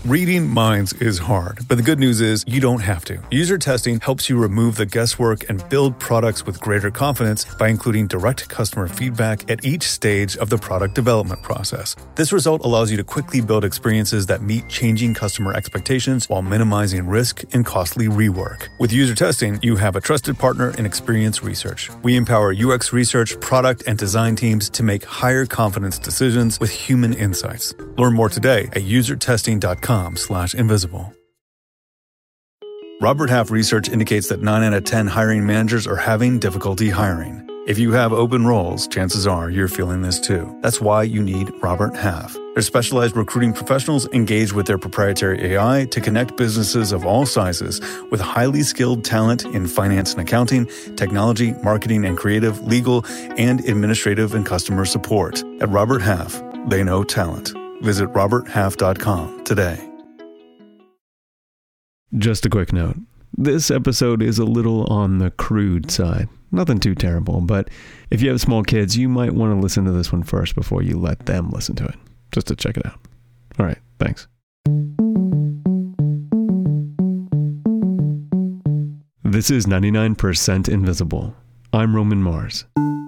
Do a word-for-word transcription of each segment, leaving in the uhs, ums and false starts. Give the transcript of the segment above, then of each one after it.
Reading minds is hard, but the good news is you don't have to. User testing helps you remove the guesswork and build products with greater confidence by including direct customer feedback at each stage of the product development process. This result allows you to quickly build experiences that meet changing customer expectations while minimizing risk and costly rework. With user testing, you have a trusted partner in Experience Research. We empower U X research, product, and design teams to make higher confidence decisions with human insights. Learn more today at user testing dot com slash invisible. Robert Half research indicates that nine out of ten hiring managers are having difficulty hiring. If you have open roles, chances are you're feeling this too. That's why you need Robert Half. Their specialized recruiting professionals engage with their proprietary A I to connect businesses of all sizes with highly skilled talent in finance and accounting, technology, marketing and creative, legal, and administrative and customer support. At Robert Half, they know talent. Visit robert half dot com today. Just a quick note. This episode is a little on the crude side. Nothing too terrible, but if you have small kids, you might want to listen to this one first before you let them listen to it, just to check it out. All right, thanks. This is ninety-nine percent Invisible. I'm Roman Mars.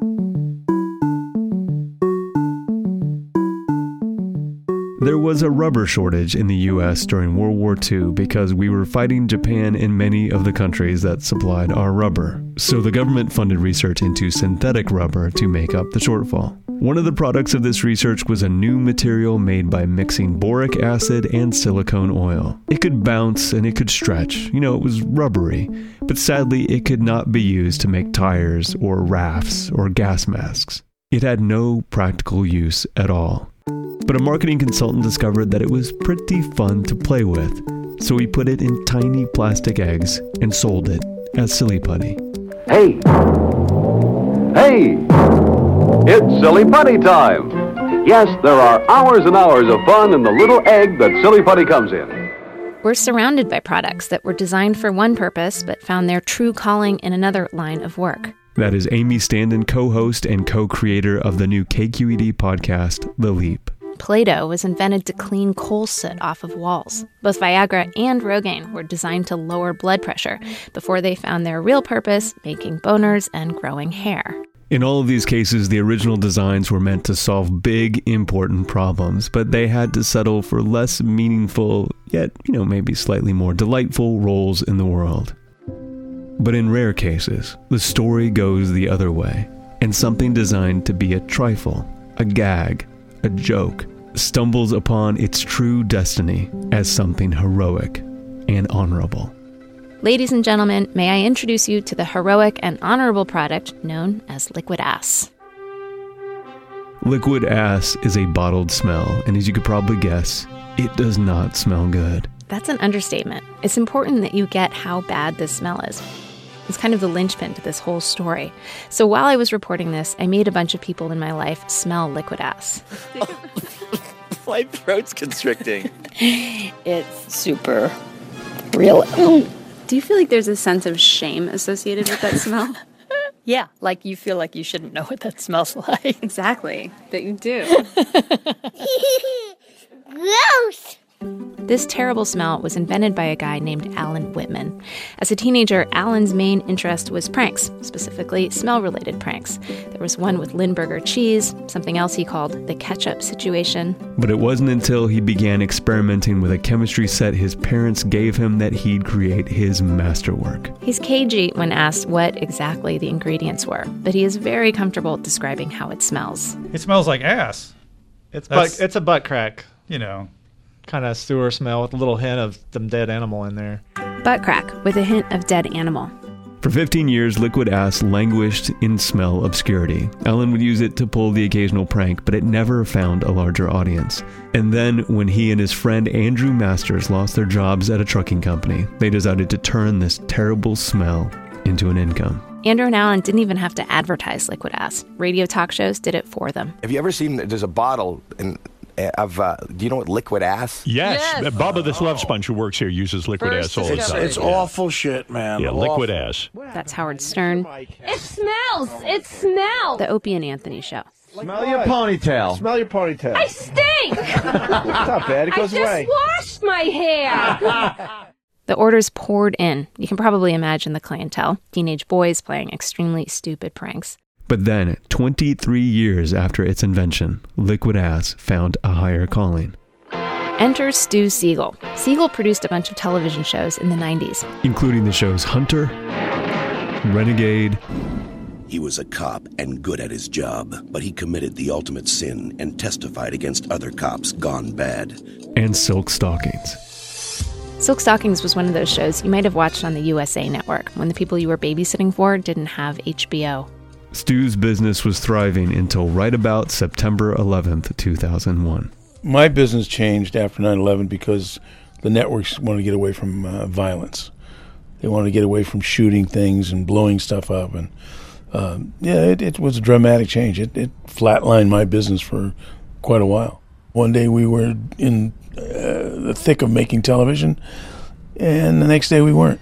There was a rubber shortage in the U S during World War Two because we were fighting Japan in many of the countries that supplied our rubber. So the government funded research into synthetic rubber to make up the shortfall. One of the products of this research was a new material made by mixing boric acid and silicone oil. It could bounce and it could stretch. You know, it was rubbery. But sadly, it could not be used to make tires or rafts or gas masks. It had no practical use at all. But a marketing consultant discovered that it was pretty fun to play with, so he put it in tiny plastic eggs and sold it as Silly Putty. Hey! Hey! It's Silly Putty time! Yes, there are hours and hours of fun in the little egg that Silly Putty comes in. We're surrounded by products that were designed for one purpose but found their true calling in another line of work. That is Amy Standen, co-host and co-creator of the new K Q E D podcast, The Leap. Play-Doh was invented to clean coal soot off of walls. Both Viagra and Rogaine were designed to lower blood pressure before they found their real purpose, making boners and growing hair. In all of these cases, the original designs were meant to solve big, important problems, but they had to settle for less meaningful, yet, you know, maybe slightly more delightful roles in the world. But in rare cases, the story goes the other way, and something designed to be a trifle, a gag, a joke, stumbles upon its true destiny as something heroic and honorable. Ladies and gentlemen, may I introduce you to the heroic and honorable product known as Liquid Ass. Liquid Ass is a bottled smell, and as you could probably guess, it does not smell good. That's an understatement. It's important that you get how bad this smell is. It's kind of the linchpin to this whole story. So while I was reporting this, I made a bunch of people in my life smell Liquid Ass. My throat's constricting. It's super real. Do you feel like there's a sense of shame associated with that smell? Yeah, like you feel like you shouldn't know what that smells like. Exactly, but you do. Gross! This terrible smell was invented by a guy named Alan Whitman. As a teenager, Alan's main interest was pranks, specifically smell-related pranks. There was one with Lindbergh cheese, something else he called the ketchup situation. But it wasn't until he began experimenting with a chemistry set his parents gave him that he'd create his masterwork. He's cagey when asked what exactly the ingredients were, but he is very comfortable describing how it smells. It smells like ass. It's butt, it's a butt crack. You know. Kind of sewer smell with a little hint of some dead animal in there. Butt crack with a hint of dead animal. For fifteen years, Liquid Ass languished in smell obscurity. Alan would use it to pull the occasional prank, but it never found a larger audience. And then, when he and his friend Andrew Masters lost their jobs at a trucking company, they decided to turn this terrible smell into an income. Andrew and Alan didn't even have to advertise Liquid Ass. Radio talk shows did it for them. Have you ever seen, there's a bottle in... Of, uh, do you know what Liquid Ass? Yes. yes. Bubba, this love sponge who works here, uses Liquid First Ass all the it's, time. It's yeah. awful shit, man. Yeah, awful. Liquid Ass. That's Howard Stern. It smells. It smells. The Opie and Anthony Show. Smell your ponytail. Smell your ponytail. I stink. stink! It's not bad. It goes I away. I just washed my hair! The orders poured in. You can probably imagine the clientele. Teenage boys playing extremely stupid pranks. But then, twenty-three years after its invention, Liquid Ass found a higher calling. Enter Stu Siegel. Siegel produced a bunch of television shows in the nineties, including the shows Hunter, Renegade. He was a cop and good at his job, but he committed the ultimate sin and testified against other cops gone bad. And Silk Stockings. Silk Stockings was one of those shows you might have watched on the U S A Network when the people you were babysitting for didn't have H B O. Stu's business was thriving until right about September eleventh, two thousand one. My business changed after nine eleven because the networks wanted to get away from uh, violence. They wanted to get away from shooting things and blowing stuff up. And uh, yeah, it, it was a dramatic change. It, it flatlined my business for quite a while. One day we were in uh, the thick of making television, and the next day we weren't.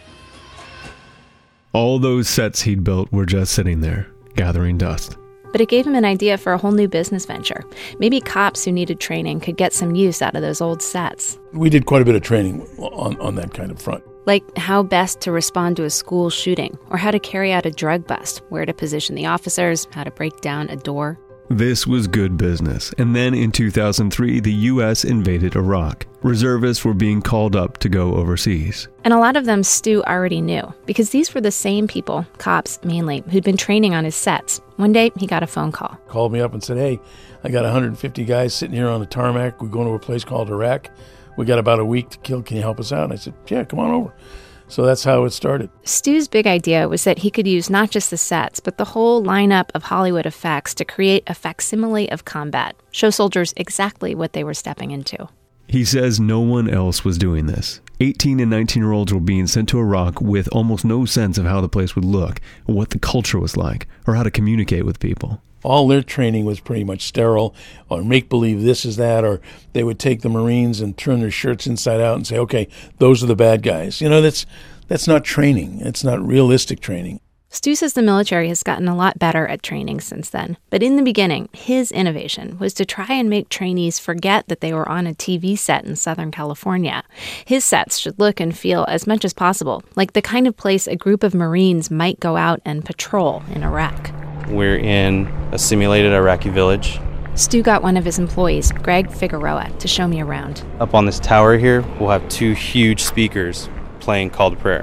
All those sets he'd built were just sitting there, gathering dust. But it gave him an idea for a whole new business venture. Maybe cops who needed training could get some use out of those old sets. We did quite a bit of training on, on that kind of front. Like how best to respond to a school shooting, or how to carry out a drug bust, where to position the officers, how to break down a door. This was good business. And then in two thousand three, the U S invaded Iraq. Reservists were being called up to go overseas. And a lot of them Stu already knew, because these were the same people, cops mainly, who'd been training on his sets. One day, he got a phone call. Called me up and said, hey, I got one hundred fifty guys sitting here on the tarmac. We're going to a place called Iraq. We got about a week to kill. Can you help us out? And I said, yeah, come on over. So that's how it started. Stu's big idea was that he could use not just the sets, but the whole lineup of Hollywood effects to create a facsimile of combat, show soldiers exactly what they were stepping into. He says no one else was doing this. eighteen and nineteen-year-olds were being sent to Iraq with almost no sense of how the place would look, or what the culture was like, or how to communicate with people. All their training was pretty much sterile, or make-believe this is that, or they would take the Marines and turn their shirts inside out and say, okay, those are the bad guys. You know, that's that's not training. It's not realistic training. Stu says the military has gotten a lot better at training since then. But in the beginning, his innovation was to try and make trainees forget that they were on a T V set in Southern California. His sets should look and feel as much as possible like the kind of place a group of Marines might go out and patrol in Iraq. We're in a simulated Iraqi village. Stu got one of his employees, Greg Figueroa, to show me around. Up on this tower here, we'll have two huge speakers playing Call to Prayer.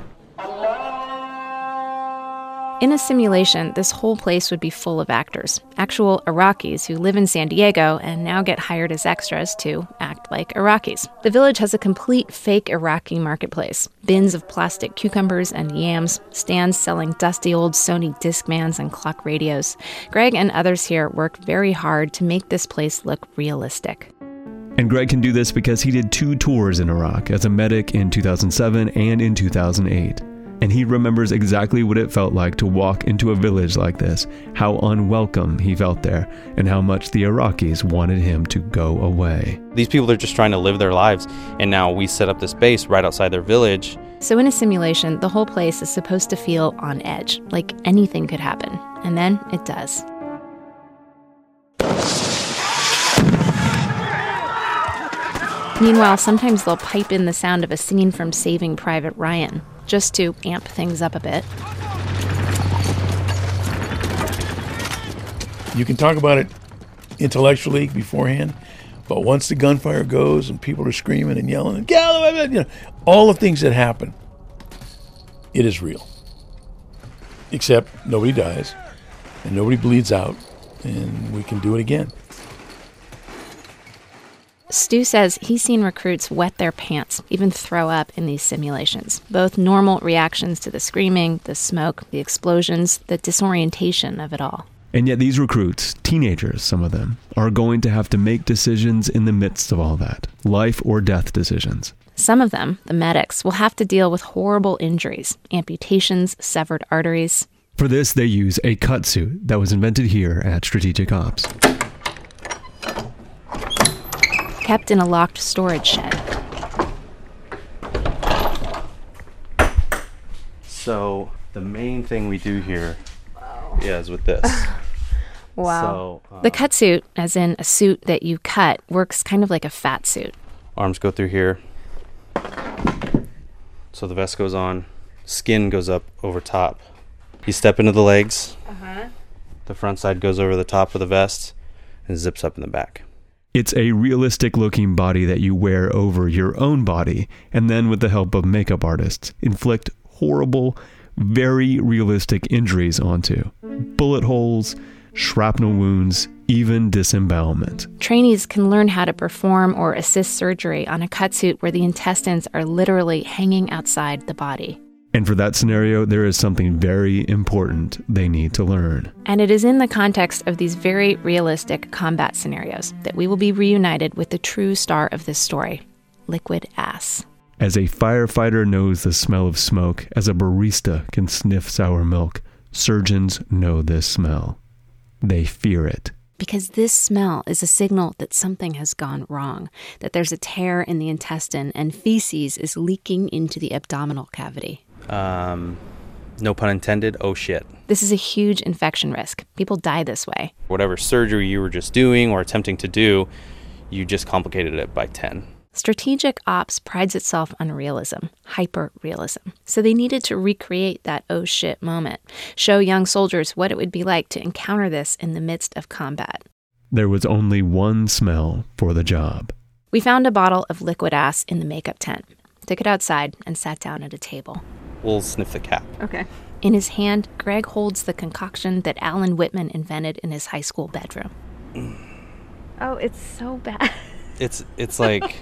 In a simulation, this whole place would be full of actors, actual Iraqis who live in San Diego and now get hired as extras to act like Iraqis. The village has a complete fake Iraqi marketplace. Bins of plastic cucumbers and yams, stands selling dusty old Sony Discmans and clock radios. Greg and others here work very hard to make this place look realistic. And Greg can do this because he did two tours in Iraq as a medic in two thousand seven and in two thousand eight. And he remembers exactly what it felt like to walk into a village like this, how unwelcome he felt there, and how much the Iraqis wanted him to go away. These people are just trying to live their lives, and now we set up this base right outside their village. So in a simulation, the whole place is supposed to feel on edge, like anything could happen. And then it does. Meanwhile, sometimes they'll pipe in the sound of a scene from Saving Private Ryan, just to amp things up a bit. You can talk about it intellectually beforehand, but once the gunfire goes and people are screaming and yelling and you know, all the things that happen, it is real. Except nobody dies and nobody bleeds out, and we can do it again. Stu says he's seen recruits wet their pants, even throw up in these simulations. Both normal reactions to the screaming, the smoke, the explosions, the disorientation of it all. And yet these recruits, teenagers, some of them, are going to have to make decisions in the midst of all that. Life or death decisions. Some of them, the medics, will have to deal with horrible injuries, amputations, severed arteries. For this, they use a cut suit that was invented here at Strategic Ops. Kept in a locked storage shed. So the main thing we do here wow. yeah, is with this. Wow. So, uh, the cut suit, as in a suit that you cut, works kind of like a fat suit. Arms go through here. So the vest goes on. Skin goes up over top. You step into the legs. Uh-huh. The front side goes over the top of the vest and zips up in the back. It's a realistic looking body that you wear over your own body, and then with the help of makeup artists, inflict horrible, very realistic injuries onto. Bullet holes, shrapnel wounds, even disembowelment. Trainees can learn how to perform or assist surgery on a cut suit where the intestines are literally hanging outside the body. And for that scenario, there is something very important they need to learn. And it is in the context of these very realistic combat scenarios that we will be reunited with the true star of this story, Liquid Ass. As a firefighter knows the smell of smoke, as a barista can sniff sour milk, surgeons know this smell. They fear it. Because this smell is a signal that something has gone wrong, that there's a tear in the intestine and feces is leaking into the abdominal cavity. Um, no pun intended, oh shit. This is a huge infection risk. People die this way. Whatever surgery you were just doing or attempting to do, you just complicated it by ten. Strategic ops prides itself on realism, hyper-realism. So they needed to recreate that oh shit moment, show young soldiers what it would be like to encounter this in the midst of combat. There was only one smell for the job. We found a bottle of Liquid Ass in the makeup tent, took it outside, and sat down at a table. We'll sniff the cap. Okay. In his hand, Greg holds the concoction that Alan Whitman invented in his high school bedroom. Oh, it's so bad. It's it's like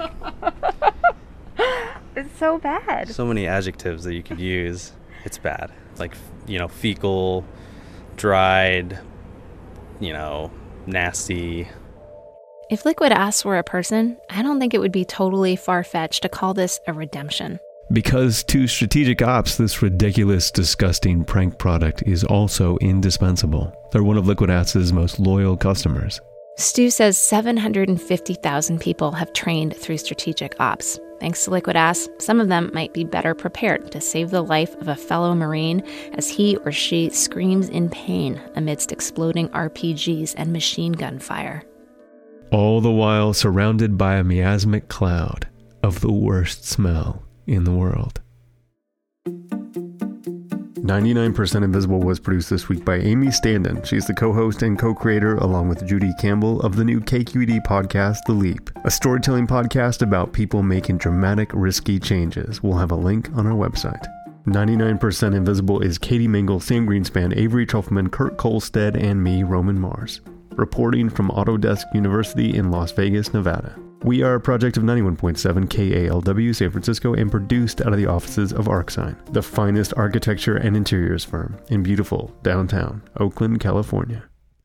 It's so bad. So many adjectives that you could use. It's bad. Like, you know, fecal, dried, you know, nasty. If Liquid Ass were a person, I don't think it would be totally far-fetched to call this a redemption. Because to strategic ops, this ridiculous, disgusting prank product is also indispensable. They're one of Liquid Ass's most loyal customers. Stu says seven hundred fifty thousand people have trained through strategic ops. Thanks to Liquid Ass, some of them might be better prepared to save the life of a fellow Marine as he or she screams in pain amidst exploding R P Gs and machine gun fire. All the while surrounded by a miasmic cloud of the worst smell in the world. ninety-nine percent Invisible was produced this week by Amy Standen. She's the co-host and co-creator, along with Judy Campbell, of the new K Q E D podcast, The Leap, a storytelling podcast about people making dramatic, risky changes. We'll have a link on our website. ninety-nine percent Invisible is Katie Mingle, Sam Greenspan, Avery Trufelman, Kurt Kolstad, and me, Roman Mars. Reporting from Autodesk University in Las Vegas, Nevada. We are a project of ninety-one point seven K A L W San Francisco and produced out of the offices of ArcSign, the finest architecture and interiors firm in beautiful downtown Oakland, California.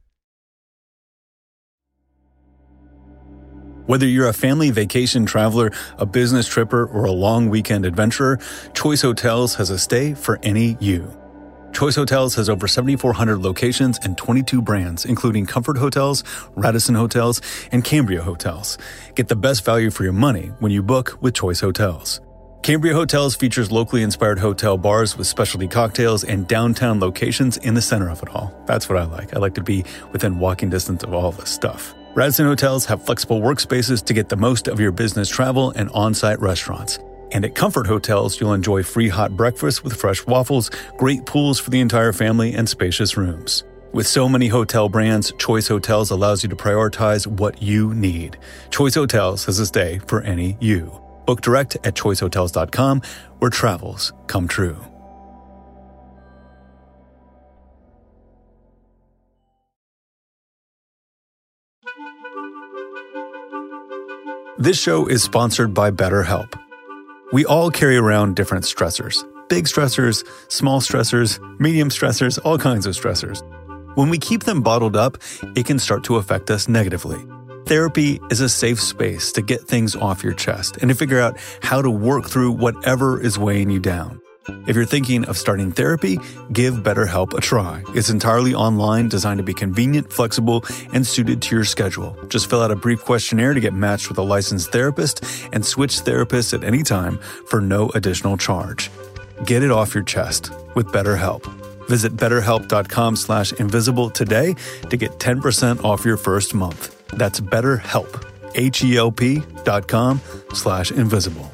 Whether you're a family vacation traveler, a business tripper, or a long weekend adventurer, Choice Hotels has a stay for any you. Choice Hotels has over seventy-four hundred locations and twenty-two brands, including Comfort Hotels, Radisson Hotels, and Cambria Hotels. Get the best value for your money when you book with Choice Hotels. Cambria Hotels features locally inspired hotel bars with specialty cocktails and downtown locations in the center of it all. That's what I like. I like to be within walking distance of all this stuff. Radisson Hotels have flexible workspaces to get the most of your business travel and on-site restaurants. And at Comfort Hotels, you'll enjoy free hot breakfast with fresh waffles, great pools for the entire family, and spacious rooms. With so many hotel brands, Choice Hotels allows you to prioritize what you need. Choice Hotels has a stay for any you. Book direct at choice hotels dot com, where travels come true. This show is sponsored by BetterHelp. We all carry around different stressors. Big stressors, small stressors, medium stressors, all kinds of stressors. When we keep them bottled up, it can start to affect us negatively. Therapy is a safe space to get things off your chest and to figure out how to work through whatever is weighing you down. If you're thinking of starting therapy, give BetterHelp a try. It's entirely online, designed to be convenient, flexible, and suited to your schedule. Just fill out a brief questionnaire to get matched with a licensed therapist and switch therapists at any time for no additional charge. Get it off your chest with BetterHelp. Visit betterhelp.com slash invisible today to get ten percent off your first month. That's BetterHelp, H-E-L-P dot com slash invisible.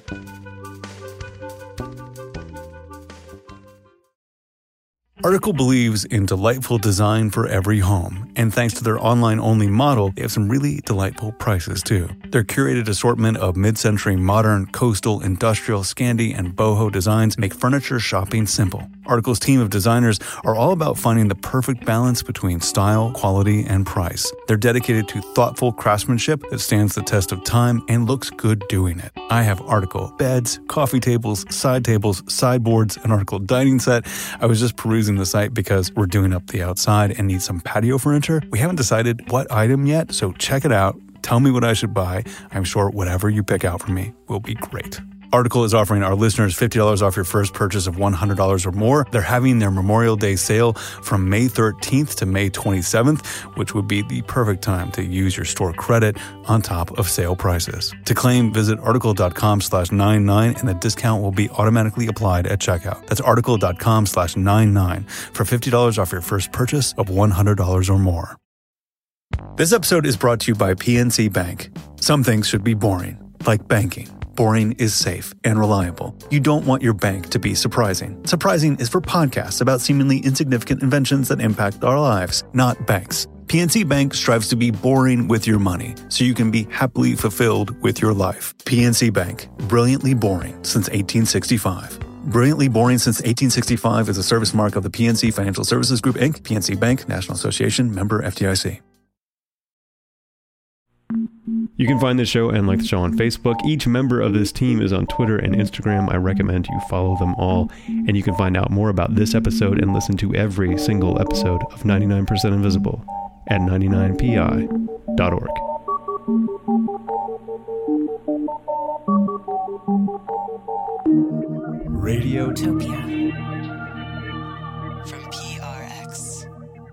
Article believes in delightful design for every home, and thanks to their online-only model, they have some really delightful prices too. Their curated assortment of mid-century modern, coastal, industrial, Scandi, and boho designs make furniture shopping simple. Article's team of designers are all about finding the perfect balance between style, quality, and price. They're dedicated to thoughtful craftsmanship that stands the test of time and looks good doing it. I have Article beds, coffee tables, side tables, sideboards, an Article dining set. I was just perusing the site because we're doing up the outside and need some patio furniture. We haven't decided what item yet, so check it out. Tell me what I should buy. I'm sure whatever you pick out for me will be great. Article is offering our listeners fifty dollars off your first purchase of one hundred dollars or more. They're having their Memorial Day sale from May thirteenth to May twenty-seventh, which would be the perfect time to use your store credit on top of sale prices. To claim, visit article.com slash 99 and the discount will be automatically applied at checkout. That's article.com slash 99 for fifty dollars off your first purchase of one hundred dollars or more. This episode is brought to you by P N C Bank. Some things should be boring, like banking. Boring is safe and reliable. You don't want your bank to be surprising. Surprising is for podcasts about seemingly insignificant inventions that impact our lives, not banks. P N C Bank strives to be boring with your money so you can be happily fulfilled with your life. P N C Bank, brilliantly boring since eighteen sixty-five. Brilliantly Boring Since eighteen sixty-five is a service mark of the P N C Financial Services Group, Incorporated. P N C Bank, National Association, member F D I C. You can find this show and like the show on Facebook. Each member of this team is on Twitter and Instagram. I recommend you follow them all. And you can find out more about this episode and listen to every single episode of ninety-nine percent Invisible at ninety-nine P I dot org. Radiotopia from P R X.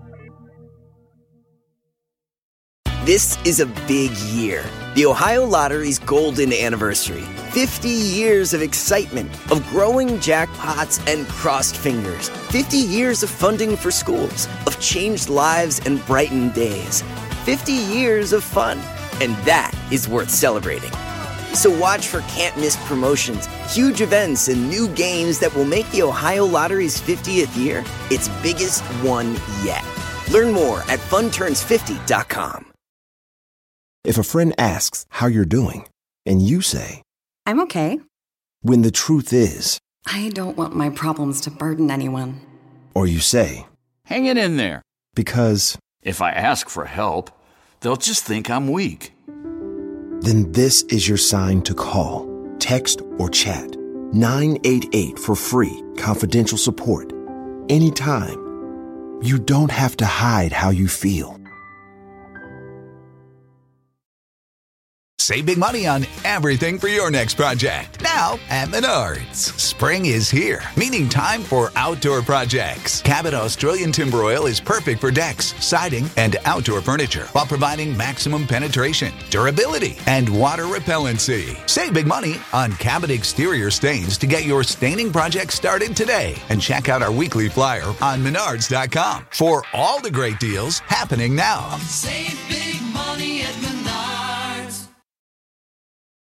This is a big year. The Ohio Lottery's golden anniversary. fifty years of excitement, of growing jackpots and crossed fingers. fifty years of funding for schools, of changed lives and brightened days. fifty years of fun, and that is worth celebrating. So watch for can't-miss promotions, huge events, and new games that will make the Ohio Lottery's fiftieth year its biggest one yet. Learn more at fun turns fifty dot com. If a friend asks how you're doing, and you say, I'm okay. When the truth is, I don't want my problems to burden anyone. Or you say, hang it in there. Because if I ask for help, they'll just think I'm weak. Then this is your sign to call, text, or chat nine eight eight for free, confidential support. Anytime. You don't have to hide how you feel. Save big money on everything for your next project. Now at Menards. Spring is here, meaning time for outdoor projects. Cabot Australian Timber Oil is perfect for decks, siding, and outdoor furniture while providing maximum penetration, durability, and water repellency. Save big money on Cabot exterior stains to get your staining project started today. And check out our weekly flyer on menards dot com for all the great deals happening now. Save big money at Menards.